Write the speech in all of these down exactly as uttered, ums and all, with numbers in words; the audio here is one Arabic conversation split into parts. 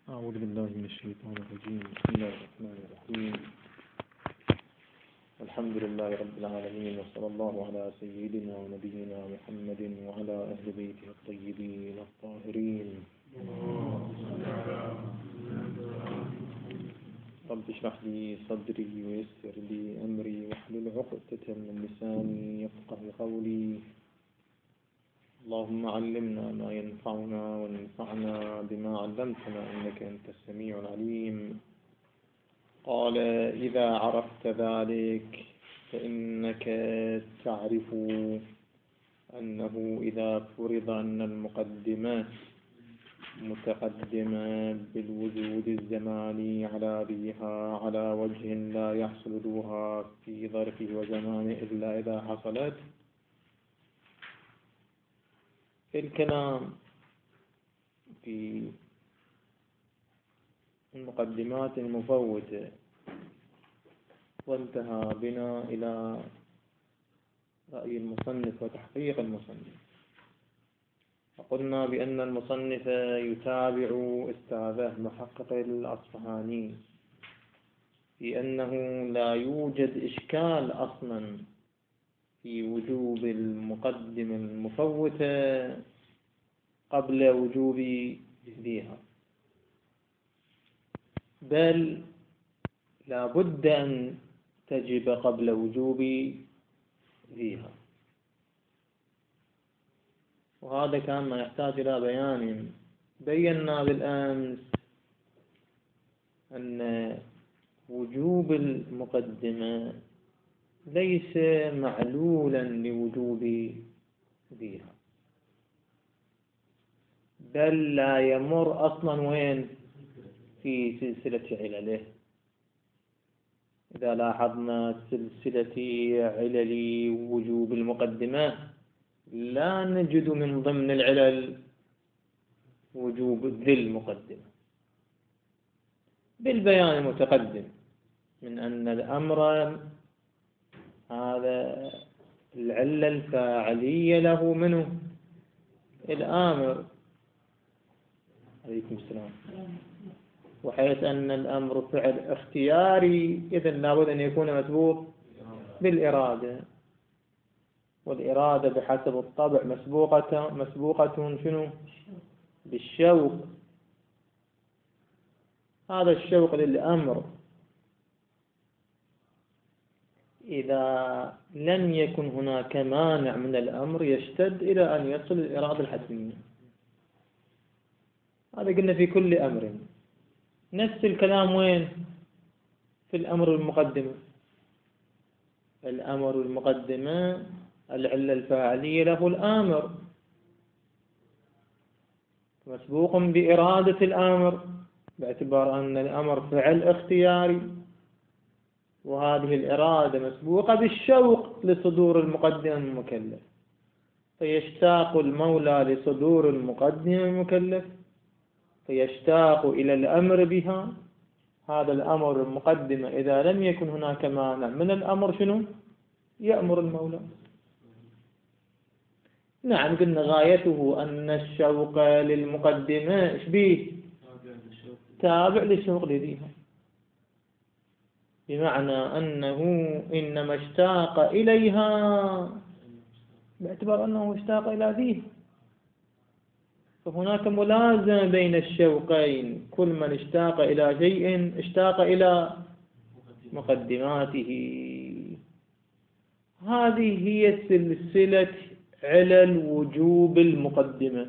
أعوذ بالله من الشيطان الرجيم. بسم الله الرحمن الرحيم. الحمد لله رب العالمين، وصلى الله على سيدنا ونبينا محمد وعلى أهل بيته الطيبين الطاهرين. رب اشرح لي صدري ويسر لي أمري واحلل عقدة من لساني يفقه قولي. اللهم علمنا ما ينفعنا وانفعنا بما علمتنا إنك أنت السميع العليم. قال: إذا عرفت ذلك فإنك تعرف أنه إذا فرض أن المقدمة متقدمة بالوجود الزماني على بها على وجه لا يحصل لها في ظرفه وزمانه إلا إذا حصلت، الكلام في المقدمات المفوتة، وانتهى بنا إلى رأي المصنف وتحقيق المصنف. وقلنا بأن المصنف يتابع أستاذه محقق الأصفهاني في أنه لا يوجد إشكال أصلا في وجوب المقدمة المفوتة قبل وجوب ذيها، بل لا بد أن تجب قبل وجوب ذيها. وهذا كان ما يحتاج إلى بيان. بينا بالأمس أن وجوب المقدمة ليس معلولا لوجوب ذيها، بل لا يمر أصلا وين في سلسلة علله. إذا لاحظنا سلسلة علل وجوب المقدمة لا نجد من ضمن العلل وجوب ذي المقدمة، بالبيان المتقدم من أن الأمر هذا العلة الفاعلية له منه الآمر عليكم السلام، وحيث أن الأمر فعل اختياري إذن لابد أن يكون مسبوق بالإرادة، والإرادة بحسب الطبع مسبوقة مسبوقة شنو؟ بالشوق. هذا الشوق للأمر إذا لم يكن هناك مانع من الأمر يشتد إلى أن يصل الإرادة الحتمية. هذا قلنا في كل أمر. نفس الكلام وين؟ في الأمر المقدمة. الأمر المقدمة العلة الفاعلية له الآمر مسبوق بإرادة الآمر، باعتبار أن الأمر فعل اختياري، وهذه الإرادة مسبوقة بالشوق لصدور المقدم المكلف، فيشتاق المولى لصدور المقدم المكلف فيشتاق إلى الأمر بها. هذا الأمر المقدمة إذا لم يكن هناك مانع من الأمر شنو؟ يأمر المولى. نعم قلنا غايته أن الشوق للمقدمة إيش بيه؟ تابع للشوق لذيها، بمعنى أنه إنما اشتاق إليها باعتبار أنه اشتاق إلى ذيها، فهناك ملازمة بين الشوقين. كل من اشتاق إلى شيء اشتاق إلى مقدماته. هذه هي سلسلة علل وجوب المقدمة.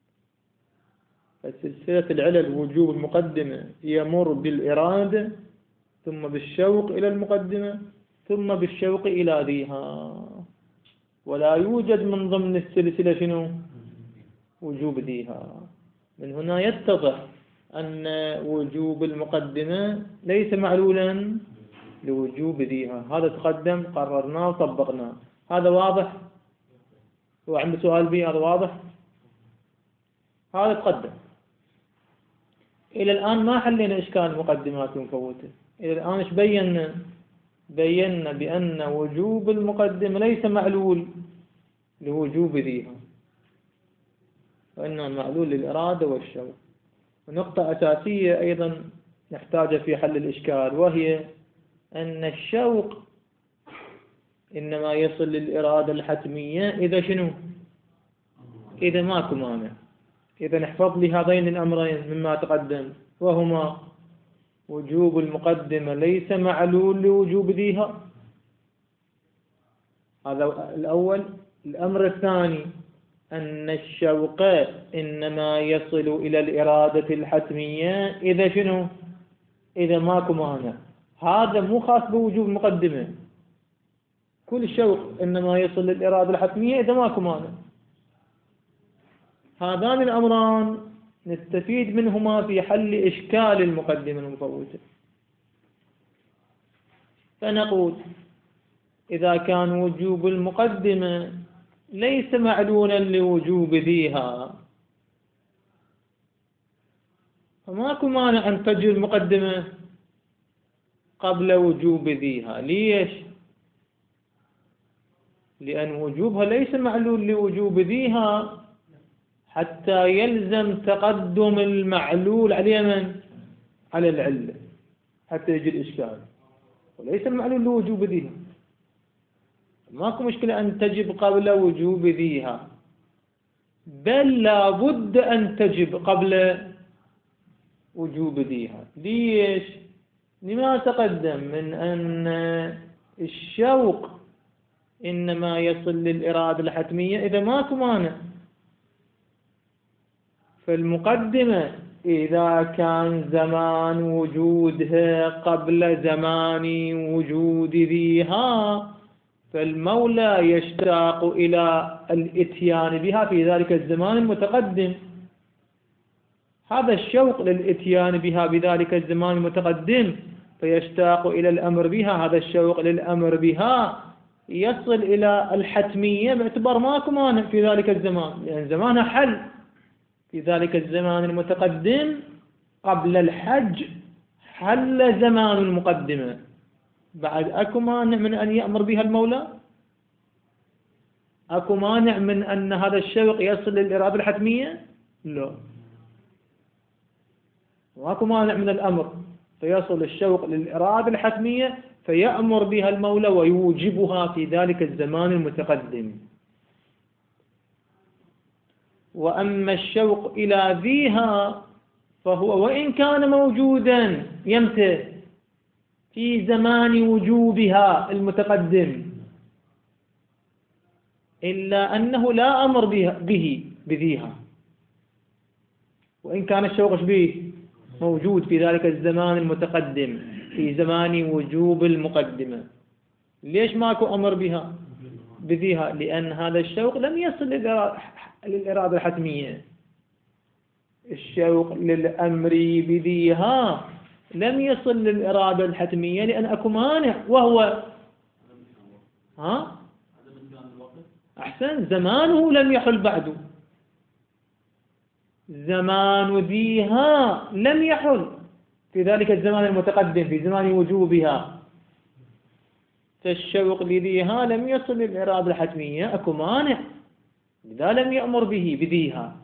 سلسلة العلل وجوب المقدمة يمر بالإرادة، ثم بالشوق إلى المقدمة، ثم بالشوق إلى ذيها، ولا يوجد من ضمن السلسلة شنو؟ وجوب ذيها. من هنا يتضح أن وجوب المقدمة ليس معلولا لوجوب ذيها. هذا تقدم قررناه وطبقناه. هذا واضح؟ هو عنده سؤال به؟ هذا واضح؟ هذا تقدم. إلى الآن ما حلينا إشكال المقدمات المفوتة. إلى الآن إيش بينا؟ بينا بأن وجوب المقدمة ليس معلول لوجوب ذيها، وإنما معلول للإرادة والشوق. ونقطة أساسية أيضا نحتاج في حل الإشكال، وهي أن الشوق إنما يصل للإرادة الحتمية إذا شنو؟ إذا ماكو مانع. إذا نحفظ لي هذين الأمرين مما تقدم، وهما وجوب المقدمة ليس معلول لوجوب ذيها، هذا الأول. الأمر الثاني أن الشوق إنما يصل إلى الإرادة الحتمية إذا شنو؟ إذا ماكو مانع. هذا مو خاص بوجوب المقدمة، كل شوق إنما يصل للإرادة الحتمية إذا ماكو مانع. هذان الأمران نستفيد منهما في حل إشكال المقدمة المفوتة. فنقول إذا كان وجوب المقدمة ليس معلولا لوجوب ذيها، فماكو مانع أن تجي المقدمة قبل وجوب ذيها. ليش؟ لأن وجوبها ليس معلول لوجوب ذيها حتى يلزم تقدم المعلول على من؟ على العلة حتى يجي الإشكال، وليس المعلول لوجوب ذيها. ماكو مشكلة أن تجب قبل وجوب ذيها، بل لا بد أن تجب قبل وجوب ذيها. ليش؟ لما تقدم من أن الشوق إنما يصل للإرادة الحتمية إذا ماكو مانع. فالمقدمة إذا كان زمان وجودها قبل زمان وجود ذيها، فالمولى يشتاق إلى الإتيان بها في ذلك الزمان المتقدم. هذا الشوق للإتيان بها بذلك الزمان المتقدم فيشتاق إلى الأمر بها، هذا الشوق للأمر بها يصل إلى الحتمية باعتبار ماكو مانع في ذلك الزمان، لأن يعني زمانها حل في ذلك الزمان المتقدم. قبل الحج حل زمان المقدمة، بعد أكو مانع من أن يأمر بها المولى؟ أكو مانع من أن هذا الشوق يصل للإرادة الحتمية؟ لا، وأكو مانع من الأمر فيصل الشوق للإرادة الحتمية فيأمر بها المولى ويوجبها في ذلك الزمان المتقدم. وأما الشوق إلى ذيها فهو وإن كان موجودا يمتى؟ في زمان وجوبها المتقدم، إلا أنه لا أمر به بذيها، وإن كان الشوق به موجود في ذلك الزمان المتقدم في زمان وجوب المقدمة. ليش ماكو أمر بها بذيها؟ لأن هذا الشوق لم يصل للإرادة الحتمية. الشوق للأمر بذيها لم يصل للإرادة الحتمية لأن أكو مانع، وهو ها أحسن زمانه لم يحل بعده، زمان ذيها لم يحل في ذلك الزمان المتقدم في زمان وجوبها. فالشوق لذيها لم يصل للإرادة الحتمية، أكو مانع لذا لم يأمر به بذيها،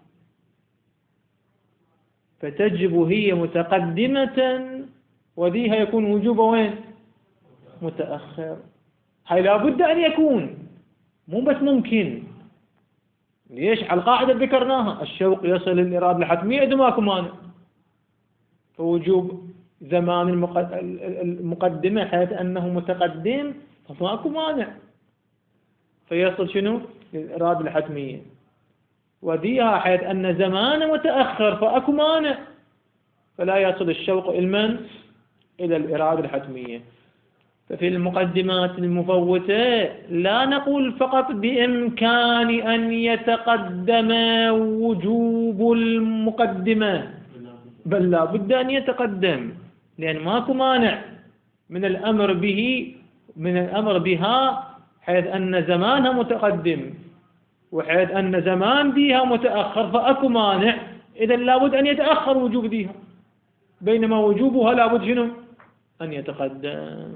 فتجب هي متقدمة وذيها يكون وجوبه وين؟ متأخر. هاي لابد أن يكون، مو بس ممكن. ليش؟ على القاعدة ذكرناها الشوق يصل للإرادة الحتمية إذا ماكو مانع، فوجوب زمان المقدمة حيث أنه متقدم فماكو مانع فيصل شنو؟ للإرادة الحتمية. وذيها حيث أن زمان متأخر فأكو مانع فلا يصل الشوق المن إلى الإرادة الحتمية. ففي المقدمات المفوتة لا نقول فقط بإمكان أن يتقدم وجوب المقدمة، بل لا بد أن يتقدم، لأن ماكو مانع من الأمر به من الأمر بها حيث أن زمانها متقدم، وحيث أن زمان ديها متأخر فأكو مانع، إذا لابد أن يتأخر وجوب ديها، بينما وجوبها لابد شنو؟ أن يتقدم.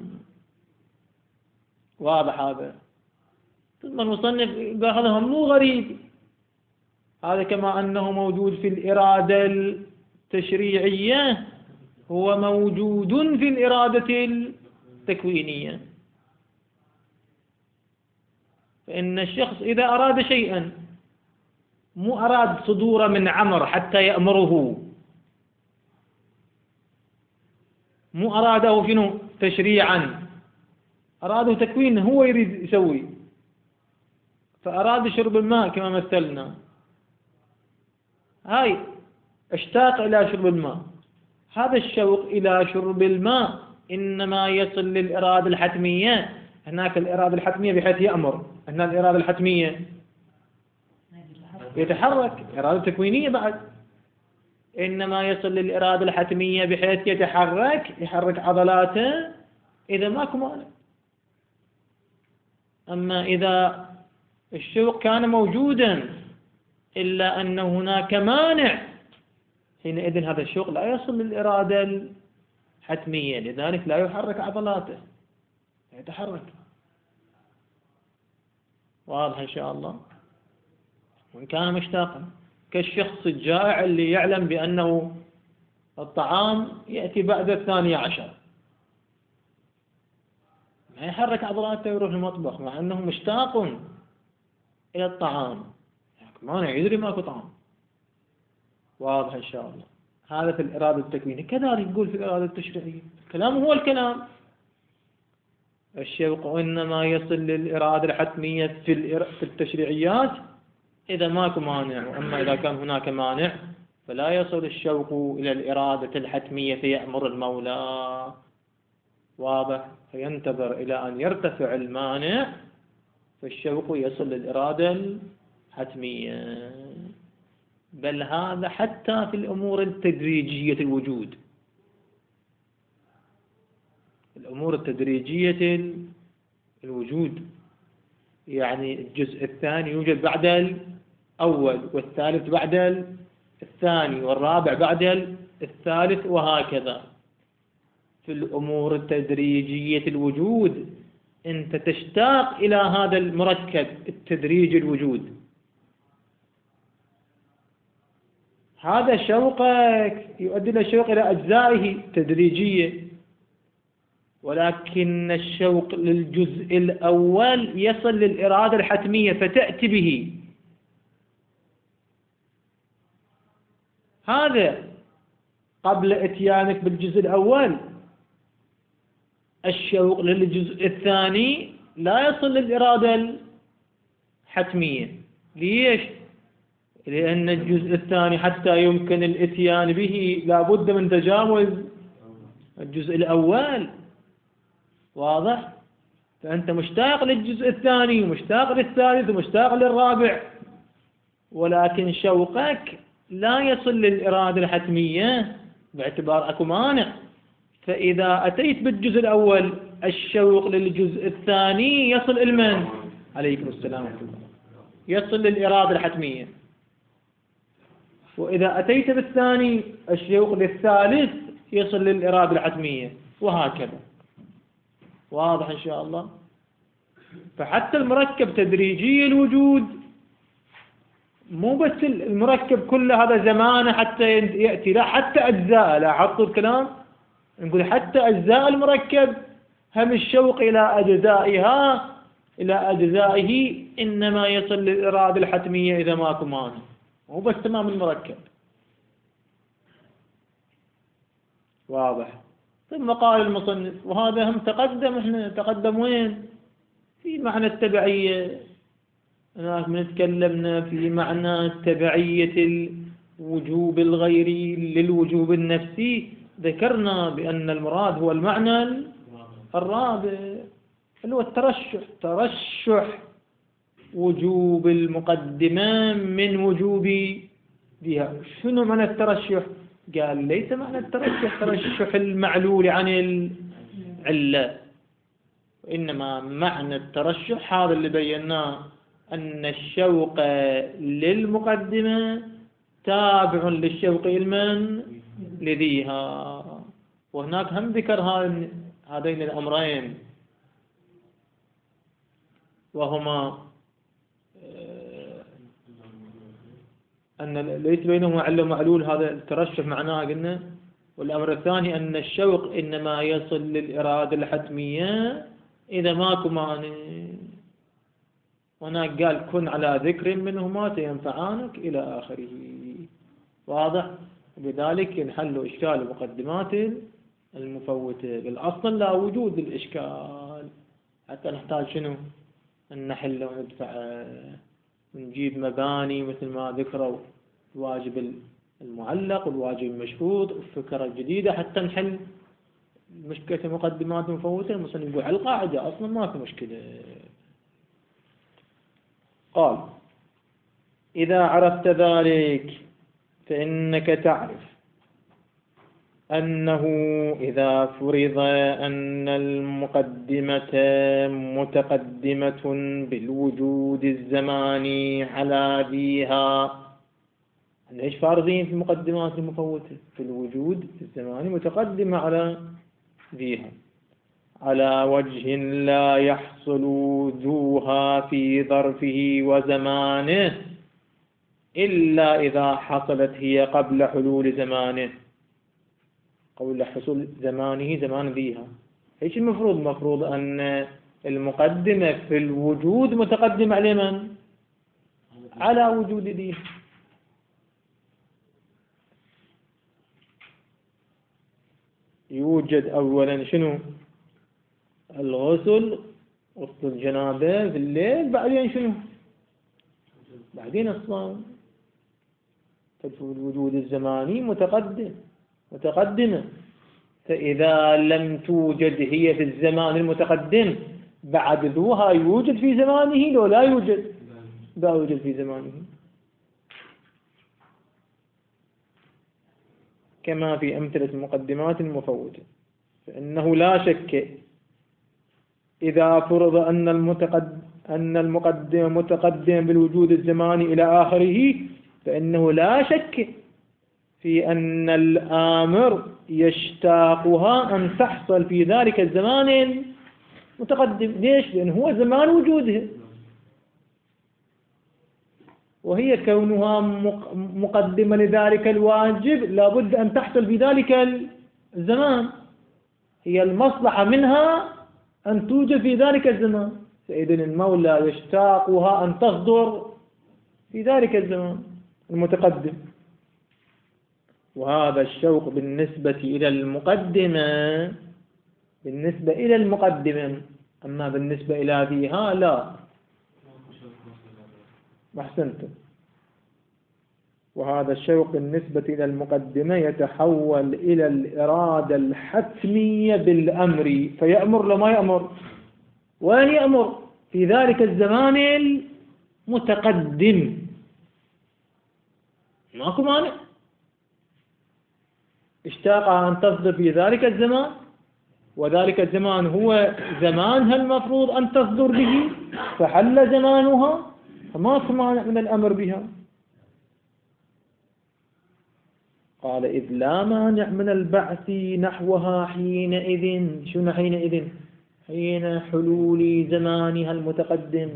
واضح هذا؟ ثم المصنف قال هذا مو غريب، هذا كما أنه موجود في الإرادة التشريعية هو موجود في الإرادة التكوينية. فإن الشخص إذا أراد شيئا مو أراد صدور من عمر حتى يأمره، مو أراده شنو تشريعا، أراده تكوين، هو يريد يسوي. فأراد شرب الماء كما مثلنا، هاي اشتاق إلى شرب الماء، هذا الشوق إلى شرب الماء إنما يصل للإرادة الحتمية. هناك الإرادة الحتمية بحيث يأمر، هنا الإرادة الحتمية يتحرك، إرادة تكوينية بعد. إنما يصل للإرادة الحتمية بحيث يتحرك، يحرك عضلاته إذا ماكو مانع. أما إذا الشوق كان موجودا إلا أن هناك مانع، حينئذ هذا الشوق لا يصل للإرادة الحتمية، لذلك لا يحرك عضلاته، يتحرك. واضح إن شاء الله؟ وإن كان مشتاقا، كالشخص الجائع اللي يعلم بأنه الطعام يأتي بعد الثانية عشر، ما يحرك عضلاته ويروح المطبخ مع أنه مشتاق إلى الطعام، ما يدري ماكو طعام. واضح إن شاء الله؟ هذا في الإرادة التكوينية. كذلك يقول في الإرادة التشريعية، الكلام هو الكلام. الشوق إنما يصل للإرادة الحتمية في في التشريعيات إذا ماكو مانع، أما إذا كان هناك مانع فلا يصل الشوق إلى الإرادة الحتمية فيأمر المولى. واضح؟ فينتظر إلى أن يرتفع المانع فالشوق يصل للإرادة الحتمية. بل هذا حتى في الأمور التدريجية الوجود، الأمور التدريجية الوجود، يعني الجزء الثاني يوجد بعد الأول، والثالث بعد الثاني، والرابع بعد الثالث، وهكذا. في الأمور التدريجية الوجود أنت تشتاق إلى هذا المركب التدريج الوجود، هذا شوقك يؤدي إلى الشوق إلى أجزائه تدريجية. ولكن الشوق للجزء الأول يصل للإرادة الحتمية فتأتي به. هذا قبل إتيانك بالجزء الأول. الشوق للجزء الثاني لا يصل للإرادة الحتمية. ليش؟ لأن الجزء الثاني حتى يمكن الإتيان به لابد من تجاوز الجزء الأول. واضح؟ فأنت مشتاق للجزء الثاني ومشتاق للثالث ومشتاق للرابع، ولكن شوقك لا يصل للإرادة الحتمية باعتبار أكو مانع. فإذا أتيت بالجزء الأول الشوق للجزء الثاني يصل المن عليكم السلام ورحمة الله، يصل للإرادة الحتمية. وإذا أتيت بالثاني الشوق للثالث يصل للإرادة الحتمية، وهكذا. واضح إن شاء الله؟ فحتى المركب تدريجي الوجود، مو بس المركب كله هذا زمانه حتى يأتي، لا حتى أجزاء. لا حطوا الكلام نقول حتى أجزاء المركب هم الشوق إلى أجزائها إلى أجزائه إنما يصل للإرادة الحتمية إذا ماكو مانع، مو بس تمام المركب. واضح؟ ثم قال المصنف وهذا هم تقدم، احنا تقدم وين؟ في معنى التبعية. هناك من تكلمنا في معنى تبعية الوجوب الغيري للوجوب النفسي، ذكرنا بأن المراد هو المعنى الرابع اللي هو الترشح، ترشح وجوب المقدمة من وجوب بها. شنو معنى الترشح؟ قال ليس معنى الترشح ترشح المعلول عن العلة، وإنما معنى الترشح هذا اللي بيناه، أن الشوق للمقدمة تابع للشوق المن لذيها. وهناك هم ذكر هذين الأمرين، وهما أن ليس بينهما علة ومعلول، هذا الترشح معناها قلنا. والأمر الثاني أن الشوق إنما يصل للإرادة الحتمية إذا ماكو مانع. هناك قال كن على ذكر منهما سينفعانك إلى آخره. واضح؟ بذلك ينحل إشكال المقدمات المفوتة. بالأصل لا وجود الإشكال، حتى نحتاج شنو؟ أن نحل وندفع ونجيب مباني مثل ما ذكروا الواجب المعلق والواجب المشهود والفكرة الجديدة حتى نحل مشكلة المقدمات المفوتة. المصنف يقول على القاعدة أصلا ما في مشكلة. قال إذا عرفت ذلك فإنك تعرف أنه إذا فرض أن المقدمة متقدمة بالوجود الزماني على ذيها. ليش فارضين في المقدمات المفوتة؟ في الوجود الزماني متقدمة على ذيها على وجه لا يحصل ذوها في ظرفه وزمانه إلا إذا حصلت هي قبل حلول زمانه، قبل حصول زمانه زمان ذيها. ايش المفروض؟ المفروض أن المقدمة في الوجود متقدمة على من؟ على وجود ذيها. يوجد أولا شنو؟ الغسل، غسل الجنابة في الليل، بعدين شنو؟ بعدين الصوم. فالوجود الزماني متقدم متقدمة. فإذا لم توجد هي في الزمان المتقدم بعد ذوها يوجد في زمانه لو لا يوجد؟ لا يوجد في زمانه، كما في أمثلة المقدمات المفوتة. فإنه لا شك إذا فرض أن المتقدم أن المقدم متقدم بالوجود الزماني إلى آخره، فإنه لا شك في أن الآمر يشتاقها أن تحصل في ذلك الزمان المتقدم. ليش؟ لأنه هو زمان وجودها، وهي كونها مقدمة لذلك الواجب لابد أن تحصل في ذلك الزمان. هي المصلحة منها أن توجد في ذلك الزمان، فإذن المولى يشتاقها أن تصدر في ذلك الزمان المتقدم. وهذا الشوق بالنسبة إلى المقدمة بالنسبة إلى المقدمة، أما بالنسبة إلى ذيها لا. أحسنت. وهذا الشوق بالنسبة إلى المقدمة يتحول إلى الإرادة الحتمية بالأمر، فيأمر لما يأمر. وين يأمر؟ في ذلك الزمان المتقدم، ماكو مانع. اشتاق أن تصدر في ذلك الزمان، وذلك الزمان هو زمانها المفروض أن تصدر به، فحل زمانها، فماكو مانع من الأمر بها. قال إذ لا مانع من البعث نحوها حينئذ. شنو حينئذ؟ حين حلول زمانها المتقدم،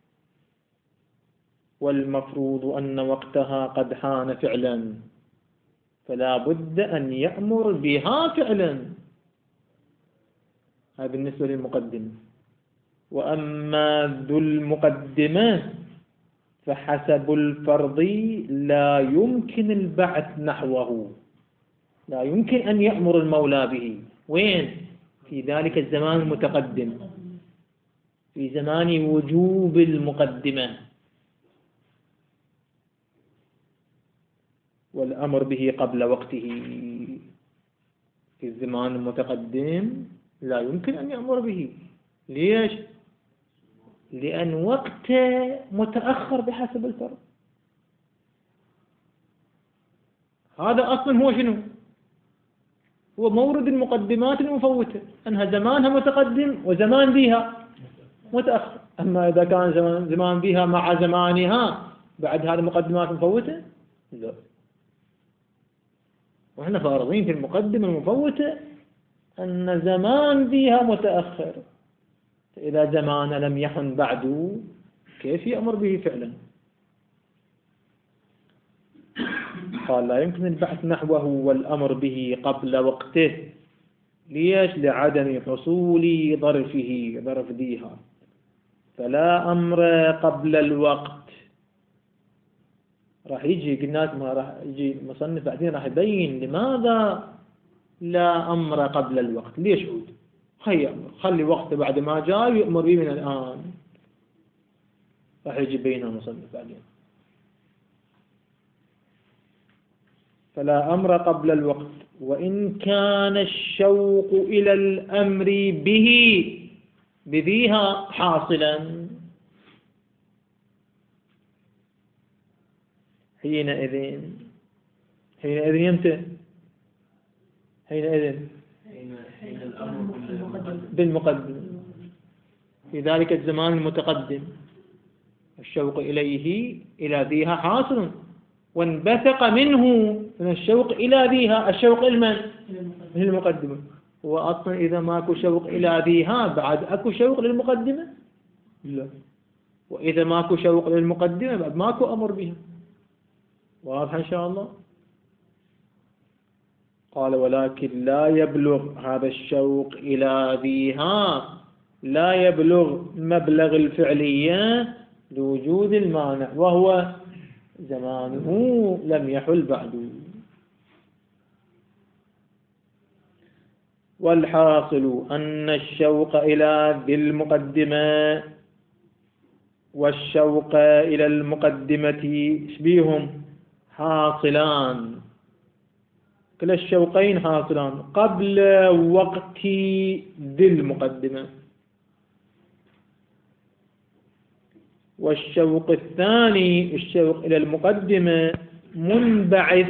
والمفروض أن وقتها قد حان فعلا، فلا بد أن يأمر بها فعلا. هذا بالنسبة للمقدمة. وأما ذو المقدمة فحسب الفرض لا يمكن البعث نحوه، لا يمكن أن يأمر المولى به. وين؟ في ذلك الزمان المتقدم، في زمان وجوب المقدمة، والأمر به قبل وقته. في الزمان المتقدم لا يمكن أن يأمر به. ليش؟ لأن وقته متأخر بحسب الفرض. هذا أصلا هو شنو؟ هو مورد المقدمات المفوتة، أنها زمانها متقدم وزمان بها متأخر. أما إذا كان زمان, زمان بها مع زمانها بعد هذه المقدمات المفوتة لا. وإحنا فارضين في المقدمة المفوتة أن زمان بها متأخر، فإذا زمان لم يحن بعد كيف يأمر به فعلا؟ قال لا يمكن البحث نحوه والأمر به قبل وقته. ليش؟ لعدم حصول ظرفه، ظرف ذيها، فلا أمر قبل الوقت. راح يجي قلنا ما راح يجي المصنف بعدين راح يبين لماذا لا أمر قبل الوقت. ليش عود؟ هيا خلي وقته بعد ما جاء يؤمر به من الآن. راح يجي بينها المصنف بعدين. فلا أمر قبل الوقت، وإن كان الشوق إلى الأمر به بذيها حاصلا حينئذ حينئذ يمتى؟ حينئذ حين الأمر بالمقدم في ذلك الزمان المتقدم الشوق إليه إلى ذيها حاصل، وانبثق منه من الشوق إلى ذيها الشوق المن للمقدمة. وأصلا إذا ماكو شوق إلى ذيها بعد أكو شوق للمقدمة؟ لا. وإذا ماكو شوق للمقدمة بعد ماكو أمر بها. واضح إن شاء الله؟ قال ولكن لا يبلغ هذا الشوق إلى ذيها، لا يبلغ مبلغ الفعلية لوجود المانع، وهو زمانه لم يحل بعد. والحاصل أن الشوق إلى ذي المقدمة والشوق إلى المقدمة شبيهم حاصلان، كلا الشوقين حاصلان قبل وقت ذي المقدمة. والشوق الثاني الشوق إلى المقدمة منبعث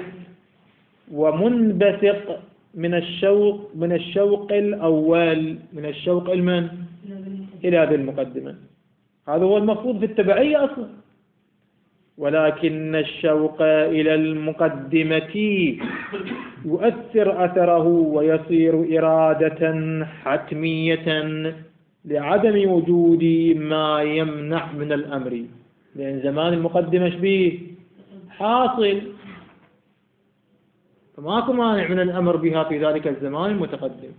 ومنبثق من الشوق من الشوق الأول من الشوق المن إلى ذي المقدمة. هذا هو المفروض في التبعية أصلا. ولكن الشوق إلى المقدمة يؤثر أثره ويصير إرادة حتمية لعدم وجود ما يمنع من الأمر، لأن زمان المقدمة شبيه حاصل، فماكو مانع من الأمر بها في ذلك الزمان المتقدم.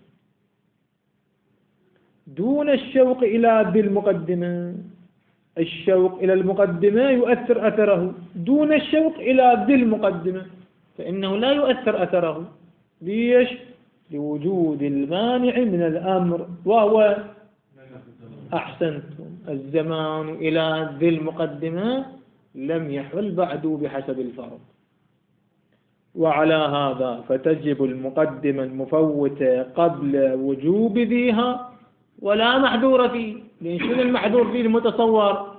دون الشوق إلى ذي المقدمة، الشوق إلى المقدمة يؤثر أثره دون الشوق إلى ذي المقدمة، فإنه لا يؤثر أثره. ليش؟ لوجود المانع من الأمر، وهو أحسنتم الزمان إلى ذي المقدمة لم يحل بعد بحسب الفرض. وعلى هذا فتجب المقدمة المفوتة قبل وجوب ذيها ولا محذور فيه. لأن شنو المحذور فيه المتصور؟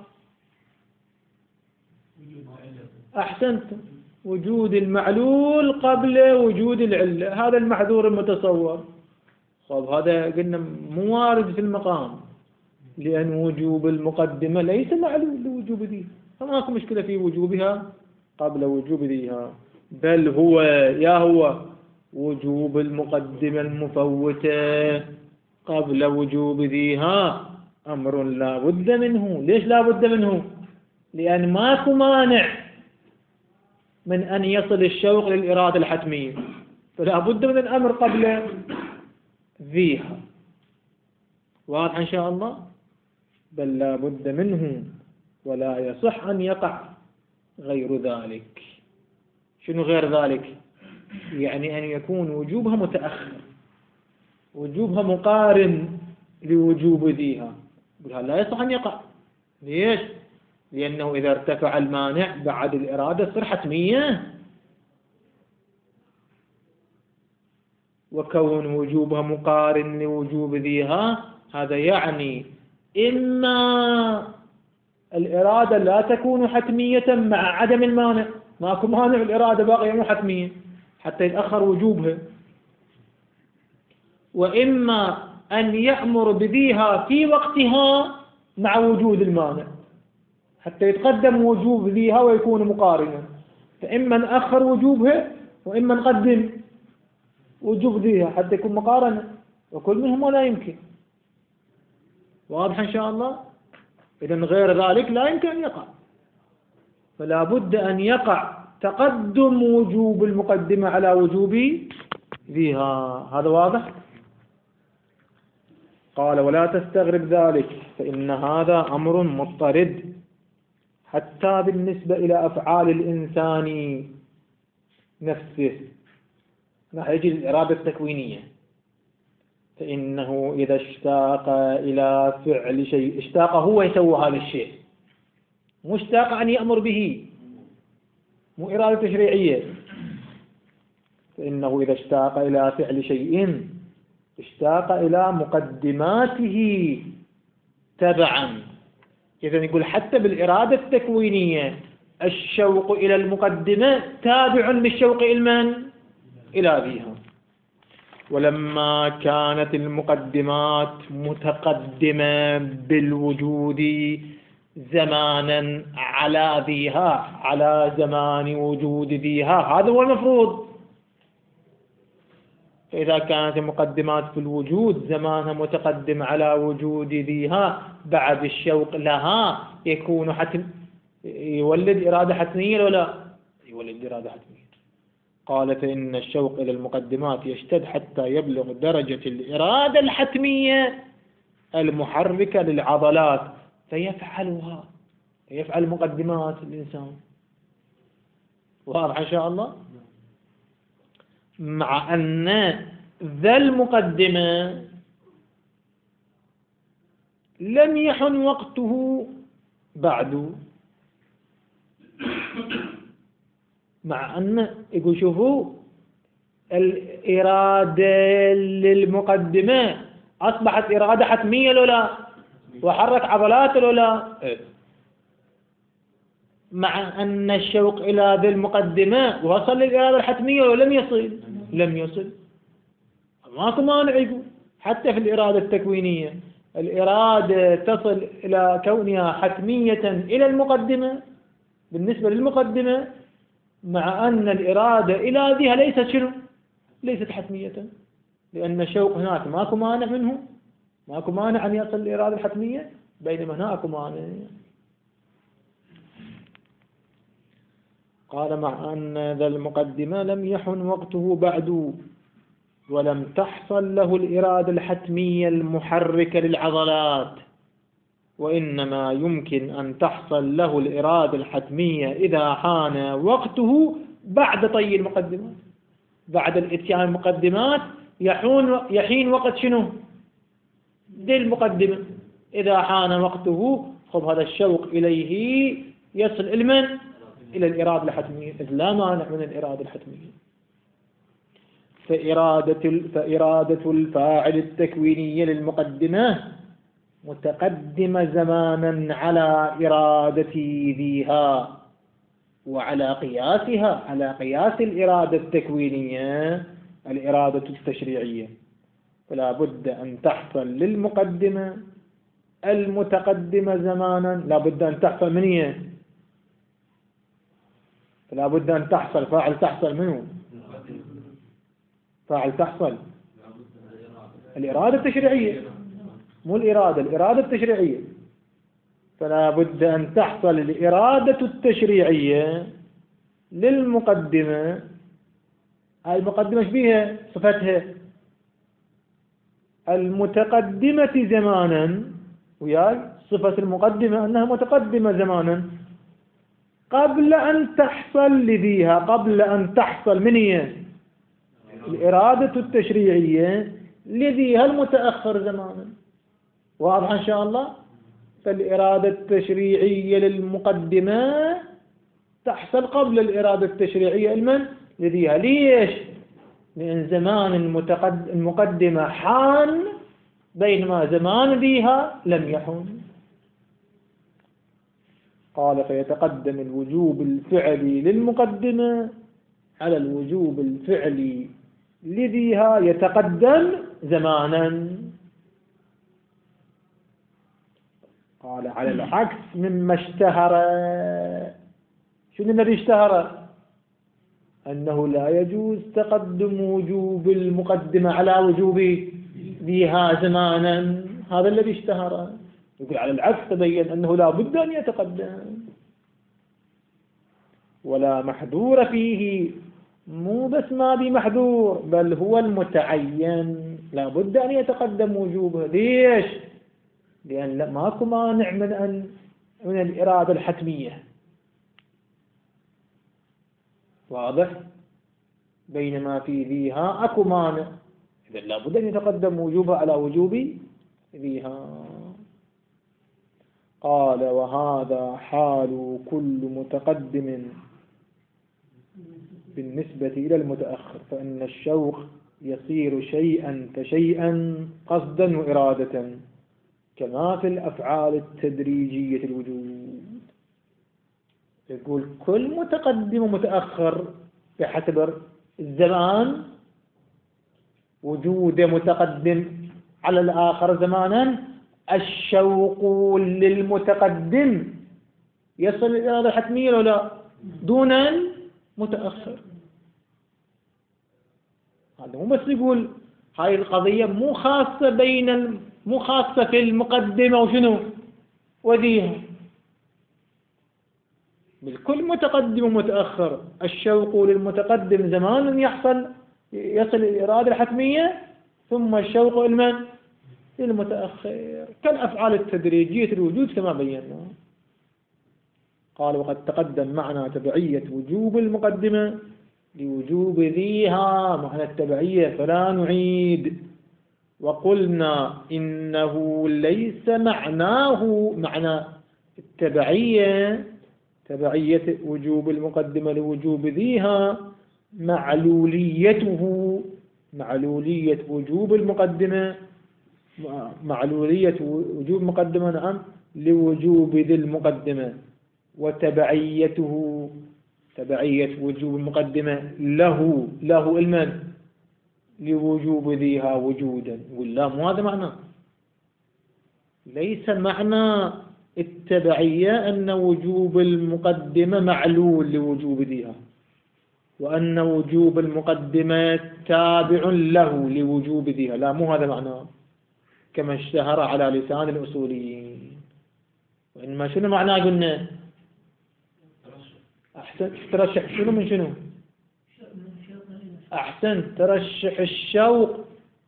أحسنتم وجود المعلول قبل وجود العلة، هذا المحذور المتصور. طب هذا قلنا مو وارد في المقام، لأن وجوب المقدمة ليس معلول لوجوب ذيها، فماكو مشكلة في وجوبها قبل وجوب ذيها، بل هو يا هو وجوب المقدمة المفوتة قبل وجوب ذيها أمر لا بد منه. ليش لا بد منه؟ لأن ماكو مانع من أن يصل الشوق للإرادة الحتمية، فلا بد من الأمر قبل ذيها. واضح إن شاء الله؟ بل لا بد منه ولا يصح أن يقع غير ذلك. شنو غير ذلك؟ يعني أن يكون وجوبها متأخر، وجوبها مقارن لوجوب ذيها، لا يصح أن يقع. ليش؟ لأنه إذا ارتفع المانع بعد الإرادة تصير حتمية، وكون وجوبها مقارن لوجوب ذيها هذا يعني إما الإرادة لا تكون حتمية مع عدم المانع، ماكو مانع الإرادة باقية مو حتمية حتى يتأخر وجوبها، وإما أن يأمر بذيها في وقتها مع وجود المانع حتى يتقدم وجوب ذيها ويكون مقارنا، فإما نأخر وجوبها وإما نقدم وجوب ذيها حتى يكون مقارنة، وكل منهما لا يمكن. واضح إن شاء الله؟ إذن غير ذلك لا يمكن أن يقع، فلا بد أن يقع تقدم وجوب المقدمة على وجوب ذيها. هذا واضح؟ قال ولا تستغرب ذلك فإن هذا أمر مضطرد حتى بالنسبة إلى أفعال الإنسان نفسه. راح يجي الإرادة التكوينية، فإنه إذا اشتاق إلى فعل شيء، اشتاق هو يسوي هذا الشيء، مو اشتاق أن يأمر به، مو إرادة تشريعية. فإنه إذا اشتاق إلى فعل شيء اشتاق إلى مقدماته تبعا. إذا يقول حتى بالإرادة التكوينية الشوق إلى المقدمة تابع للشوق إلى من؟ إلى ذيها. ولما كانت المقدمات متقدمة بالوجود زمانا على ذيها، على زمان وجود ذيها، هذا هو المفروض. فإذا كانت المقدمات في الوجود زمانها متقدم على وجود ذيها بعد الشوق لها يكون حتم يولد إرادة حتمية ولا يولد إرادة حتمية. قال فإن الشوق إلى المقدمات يشتد حتى يبلغ درجة الإرادة الحتمية المحركة للعضلات فيفعلها، يفعل مقدمات الإنسان. واضح إن شاء الله؟ مع أن ذا المقدمة لم يحن وقته بعد. مع أن يقول شوفوا الإرادة للمقدمة أصبحت إرادة حتمية لولا وحرك عضلات لولا، مع أن الشوق إلى ذي المقدمة وصل للإرادة الحتمية ولم يصل لم يصل ماكو مانع. يقول حتى في الإرادة التكوينية الإرادة تصل إلى كونها حتمية إلى المقدمة بالنسبة للمقدمة، مع أن الإرادة إلى ذيها ليست شنو؟ ليست حتمية، لأن الشوق هناك ماكو مانع منه، ماكو مانع أن يصل للإرادة الحتمية، بينما هناك مانع. قال مع أن ذا المقدمة لم يحن وقته بعد ولم تحصل له الإرادة الحتمية المحركة للعضلات، وإنما يمكن أن تحصل له الإرادة الحتمية إذا حان وقته بعد طي المقدمات. بعد الإتيان المقدمات يحون يحين وقت شنو؟ ذي المقدمة. إذا حان وقته خب هذا الشوق إليه يصل إلى من؟ إلى الإرادة الحتمية، إذ لا مانع من الإرادة الحتمية. فإرادة فإرادة الفاعل التكوينية للمقدمة متقدمة زمانا على إرادة ذيها وعلى قياسها، على قياس الإرادة التكوينية الإرادة التشريعية. فلا بد أن تحصل للمقدمة المتقدمة زمانا، لا بد أن تحصل من هي؟ فلا بد أن تحصل فاعل تحصل منه؟ فاعل تحصل الإرادة التشريعية، مو الإرادة، الإرادة التشريعية. فلا بد أن تحصل الإرادة التشريعية للمقدمة. هاي المقدمة ايش بيها؟ صفتها المتقدمة زمانا، وياي صفة المقدمة أنها متقدمة زمانا قبل أن تحصل لذيها، قبل أن تحصل من هي؟ الإرادة التشريعية لذيها المتأخر زمانا. واضح إن شاء الله؟ فالإرادة التشريعية للمقدمة تحصل قبل الإرادة التشريعية لمن؟ لذيها. ليش؟ لأن زمان المقدمة حان بينما زمان ذيها لم يحن. قال فيتقدم الوجوب الفعلي للمقدمة على الوجوب الفعلي لذيها يتقدم زمانا. قال على العكس مما اشتهر. شنو الذي اشتهر؟ أنه لا يجوز تقدم وجوب المقدمة على وجوب ذيها زمانا، هذا الذي اشتهر. يقول على العكس تبين أنه لا بد أن يتقدم. ولا محذور فيه، مو بس ما بي محذور بل هو المتعين لا بد أن يتقدم وجوبه. ليش؟ لأن ماكو مانع من أن من الإرادة الحتمية، واضح؟ بينما في ذيها أكو مانع، إذا لا بد أن يتقدم وجوبها على وجوب ذيها. قال وهذا حال كل متقدم بالنسبة إلى المتأخر، فإن الشوق يصير شيئا فشيئا قصدا وإرادة كما في الأفعال التدريجية الوجود. يقول كل متقدم ومتأخر بحسب الزمان، وجود متقدم على الآخر زمانا، الشوق للمتقدم يصل إلى الحتمية ولا دون المتأخر. هذا مو بس يقول هاي القضية مو خاصة بين مو خاصة في المقدمة وشنو وذيها، بالكل متقدم ومتأخر الشوق للمتقدم زمان يحصل يصل الإرادة الحتمية، ثم الشوق المن للمتأخر كالأفعال التدريجية الوجود كما بينا. قال وقد تقدم معنى تبعية وجوب المقدمة لوجوب ذيها معنى التبعية فلا نعيد. وقلنا إنه ليس معناه معنى التبعية تبعية وجوب المقدمة لوجوب ذيها معلوليته معلولية وجوب المقدمة معلولية وجوب مقدمة نعم لوجوب ذي المقدمة، وتبعيته تبعية وجوب المقدمة له له المن لوجوب ذيها وجودا. ولا مو هذا معنى، ليس معنى التبعية أن وجوب المقدمة معلول لوجوب ذيها، وأن وجوب المقدمة تابع له لوجوب ذيها، لا مو هذا معناه كما اشتهر على لسان الأصوليين. وإنما شنو معناه قلنا؟ أحسن ترشح شنو من شنو؟ أحسن ترشح الشوق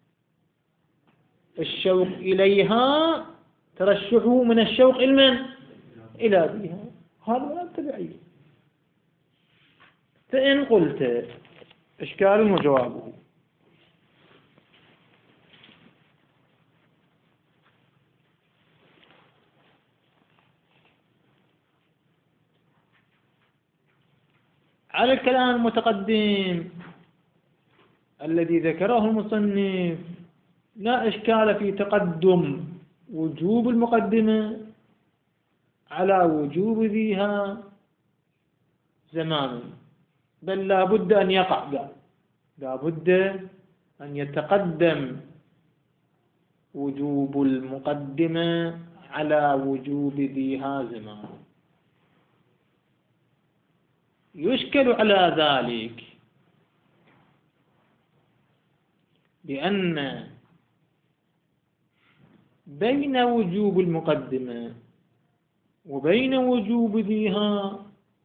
الشوق إليها ترشحه من الشوق المن إلى بها، هذا لا تبعية. فإن قلت إشكال وجوابه. على الكلام المتقدم الذي ذكره المصنف لا إشكال في تقدم وجوب المقدمة على وجوب ذيها زمانا، بل لا بد أن يقع لا بد أن يتقدم وجوب المقدمة على وجوب ذيها زمانا. يشكل على ذلك لأن بين وجوب المقدمة وبين وجوب ذيها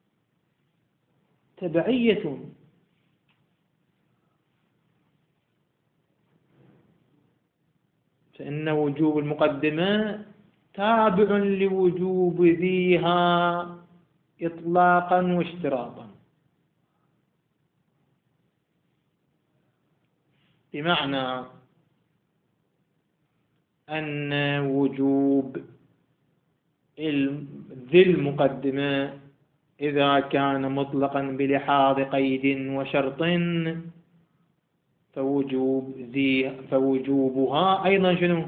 تبعية، فإن وجوب المقدمة تابع لوجوب ذيها إطلاقا واشتراطا، بمعنى أن وجوب ذي المقدمة إذا كان مطلقا بلحاظ قيد وشرط فوجوب ذي فوجوبها أيضا شنو؟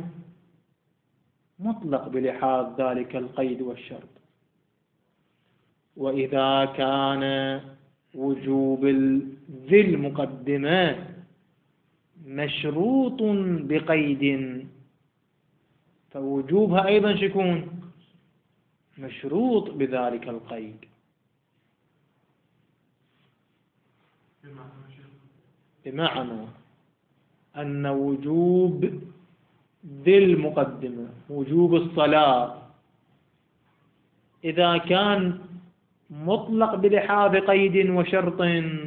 مطلق بلحاظ ذلك القيد والشرط. وإذا كان وجوب ذي المقدمة مشروط بقيد فوجوبها أيضا شكون؟ مشروط بذلك القيد. بمعنى أن وجوب ذي المقدمة وجوب الصلاة إذا كان مطلق بلحاظ قيد وشرط،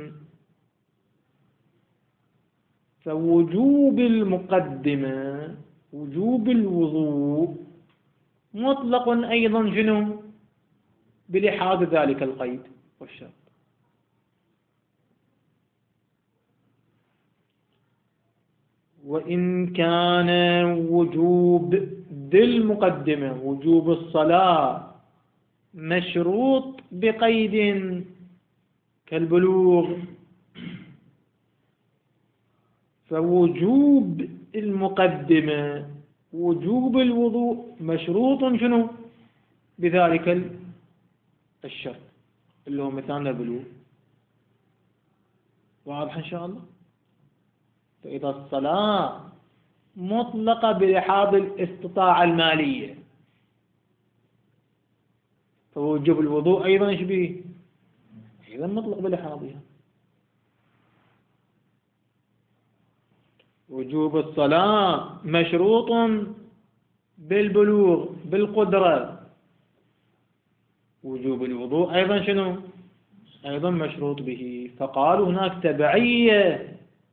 فوجوب المقدمة وجوب الوضوء مطلق أيضا شنو بلحاظ ذلك القيد والشرط. وإن كان وجوب ذي المقدمة وجوب الصلاة مشروط بقيد كالبلوغ، فوجوب المقدمة وجوب الوضوء مشروط شنو بذلك الشرط اللي هو مثالنا البلوغ. واضح إن شاء الله؟ فإذا الصلاة مطلقة بلحاظ الاستطاعة المالية، فوجوب الوضوء أيضا إيش به؟ أيضا مطلق بلحاظها. وجوب الصلاة مشروط بالبلوغ بالقدرة، وجوب الوضوء أيضا شنو؟ أيضا مشروط به. فقالوا هناك تبعية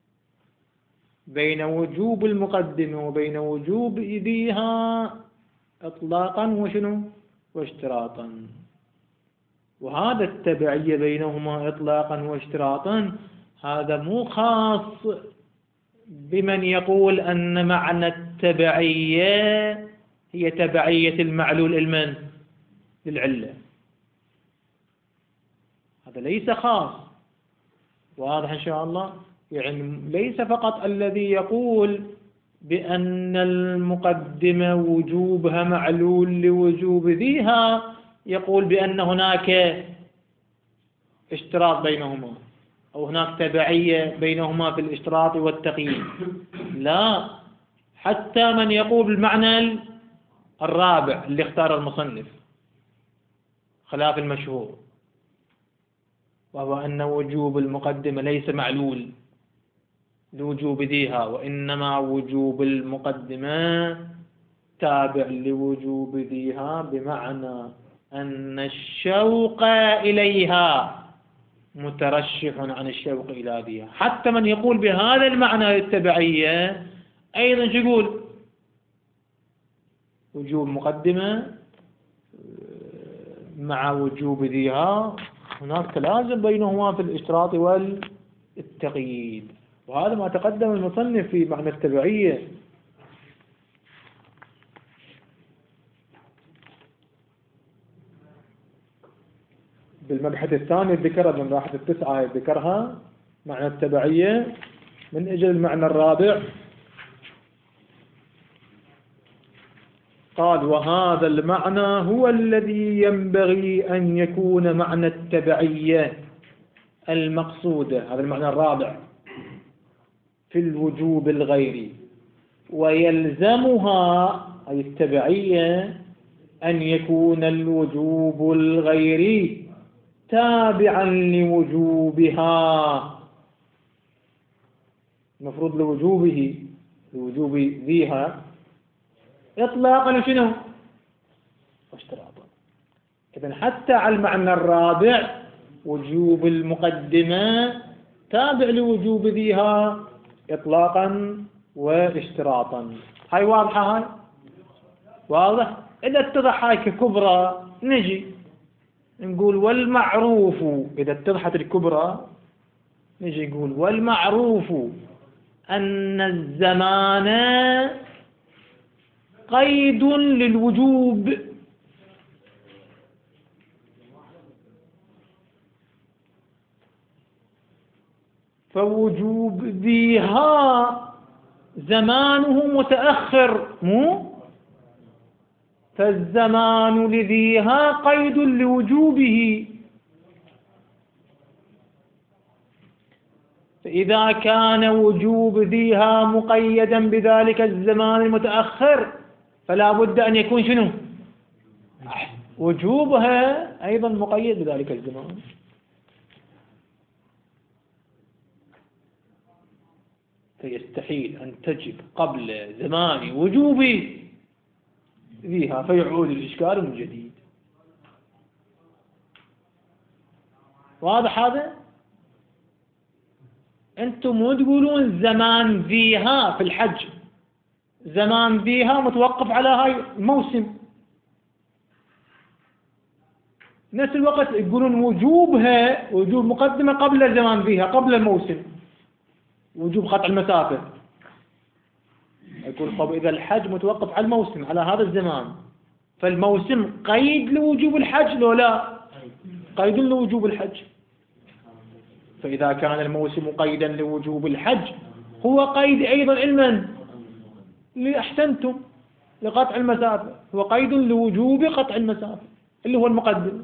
بين وجوب المقدمة وبين وجوب إذيها إطلاقا وشنو واشتراطا. وهذا التبعية بينهما إطلاقا واشتراطا هذا مو خاص بمن يقول أن معنى التبعية هي تبعية المعلول المن للعلة، هذا ليس خاص. واضح إن شاء الله؟ يعني ليس فقط الذي يقول بأن المقدمة وجوبها معلول لوجوب ذيها يقول بأن هناك اشتراط بينهما أو هناك تبعية بينهما في الاشتراط والتقييد، لا، حتى من يقول بالمعنى الرابع اللي اختار المصنف خلاف المشهور، وهو أن وجوب المقدمة ليس معلول لوجوب ذيها، وإنما وجوب المقدمة تابع لوجوب ذيها، بمعنى أن الشوق إليها مترشح عن الشوق إلى ذيها. حتى من يقول بهذا المعنى التبعية أيضا يقول وجوب مقدمة مع وجوب ذيها هناك تلازم بينهما في الاشتراط والتقييد، وهذا ما تقدم المصنف في معنى التبعية. بالمبحث الثاني ذكرها، من مباحث التسعة ذكرها معنى التبعية، من أجل المعنى الرابع قال وهذا المعنى هو الذي ينبغي أن يكون معنى التبعية المقصودة، هذا المعنى الرابع في الوجوب الغيري، ويلزمها أي التبعية أن يكون الوجوب الغيري تابعا لوجوبها، المفروض لوجوبه لوجوب ذيها إطلاقا شنو واشتراطا. إذن حتى على المعنى الرابع وجوب المقدمة تابع لوجوب ذيها إطلاقا واشتراطا. هاي واضحة؟ هاي واضح؟ إذا اتضح هاي ككبرى نجي نقول والمعروف، إذا اتضحت الكبرى نجي نقول والمعروف أن الزمان قيد للوجوب، فوجوب ذيها زمانه متأخر، مو فالزمان لذيها قيد لوجوبه. فإذا كان وجوب ذيها مقيدا بذلك الزمان المتأخر فلا بد أن يكون شنو وجوبها أيضا مقيد بذلك الزمان. فيستحيل أن تجب قبل زمان وجوب ذيها، فيعود الإشكال من جديد. واضح هذا؟ أنتم مو تقولون زمان ذيها في الحج، زمان ذيها متوقف على هاي الموسم، نفس الوقت يقولون وجوبها وجوب مقدمة قبل زمان ذيها، قبل الموسم، وجوب قطع المسافة. يقول طب إذا الحج متوقف على الموسم، على هذا الزمان، فالموسم قيد لوجوب الحج لو لا؟ قيد لوجوب الحج. فإذا كان الموسم قيدا لوجوب الحج هو قيد أيضا لمن؟ لأحسنتم لقطع المسافة، هو قيد لوجوب قطع المسافة اللي هو المقدم.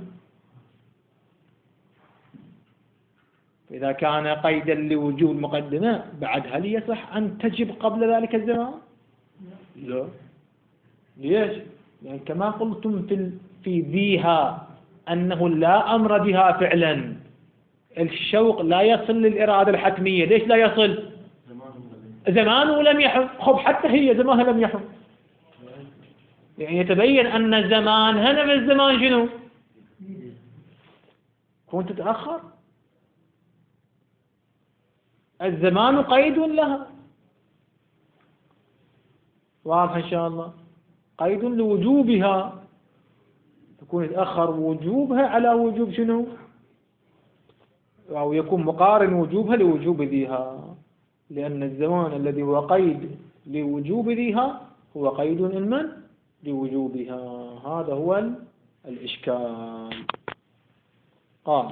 إذا كان قيدا لوجوب المقدمة بعد هل يصح أن تجب قبل ذلك الزمان؟ لا. ليش؟ يعني كما قلتم في في ذيها أنه لا أمر بها فعلا، الشوق لا يصل للإرادة الحتمية. ليش لا يصل؟ زمانه لم يحم. خب حتى هي زمانها لم يحم، يعني يتبين أن زمانها نفس الزمان شنو؟ كنت تتأخر، الزمان قيد لها. واضح إن شاء الله؟ قيد لوجوبها، يكون يتأخر وجوبها على وجوب شنو؟ أو يكون مقارن وجوبها لوجوب ذيها، لأن الزمان الذي هو قيد لوجوب ذيها هو قيد لمن؟ لوجوبها. هذا هو الإشكال. قال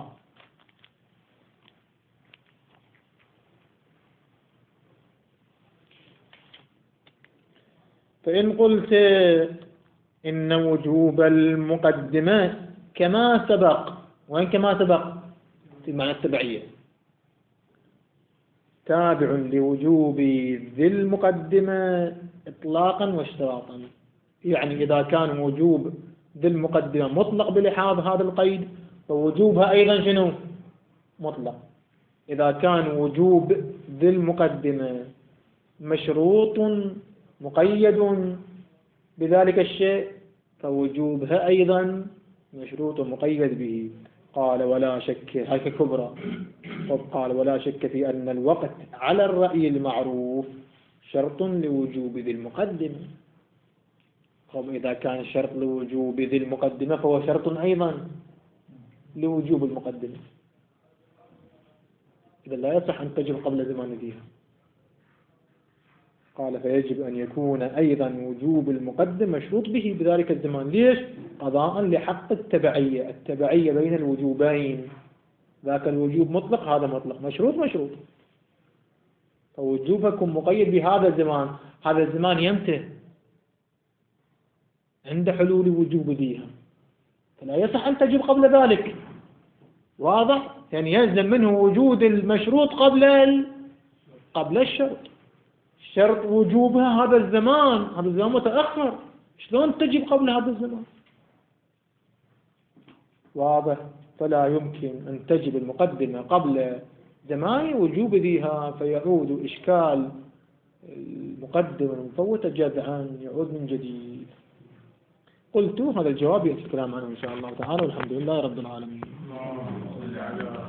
فإن قلت إن وجوب المقدمة كما سبق، وين كما سبق؟ في معنى التبعية، تابع لوجوب ذي المقدمة إطلاقا واشتراطا. يعني إذا كان وجوب ذي المقدمة مطلق بلحاظ هذا القيد فوجوبها أيضا شنو؟ مطلق. إذا كان وجوب ذي المقدمة مشروط مقيد بذلك الشيء فوجوبها أيضا مشروط مقيد به. قال ولا شك، هاي كبرى. قال ولا شك في أن الوقت على الرأي المعروف شرط لوجوب ذي المقدمة. طب إذا كان شرط لوجوب ذي المقدمة فهو شرط أيضا لوجوب المقدمة، إذا لا يصح أن تجب قبل زمان ذيها. قال فيجب أن يكون أيضا وجوب المقدم مشروط به بذلك الزمان. ليش؟ قضاء لحق التبعية، التبعية بين الوجوبين، ذاك الوجوب مطلق هذا مطلق، مشروط مشروط، فوجوبكم مقيد بهذا الزمان. هذا الزمان يمتى؟ عند حلول وجوب ذيها، فلا يصح أن تجب قبل ذلك. واضح؟ يعني يلزم منه وجود المشروط قبل ال... قبل الشرط. شرط وجوبها هذا الزمان، هذا الزمان متأخر، شلون تجب قبل هذا الزمان؟ واضح؟ فلا يمكن أن تجب المقدمة قبل زمان وجوب ذيها، فيعود إشكال المقدمة المفوتة جذعا، يعود من جديد. قلت هذا الجواب يأتي الكلام عنه إن شاء الله تعالى، والحمد لله رب العالمين.